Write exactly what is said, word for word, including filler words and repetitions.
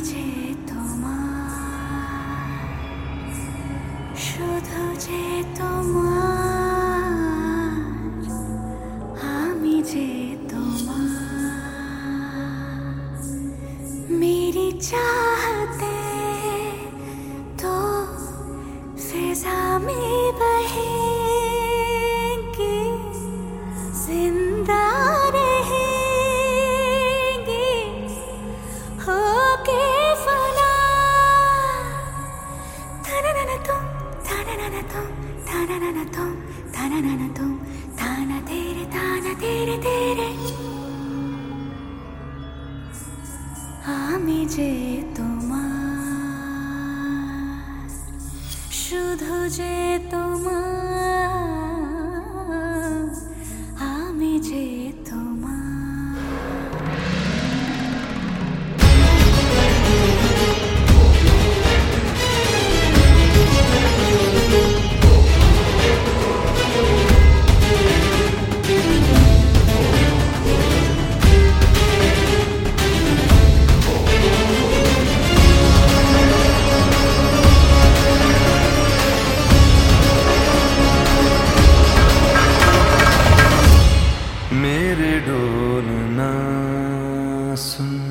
যে তোমার, শুধু যে তোমার, আমি যে তোমার। मेरी चाहते तो फिजा में बहेंगी, जिंदा रहेंगी होके फना। था-ना-ना-ना तुम, था-ना-ना-ना तुम, था-ना-ना-ना तुम, था-ना-ना-ना तुम, था-ना तेरे, था-ना तेरे तेरे। আমি যে তোমার, শুধু যে তোমার, আমি যে তোমার। मेरे डोलना सुन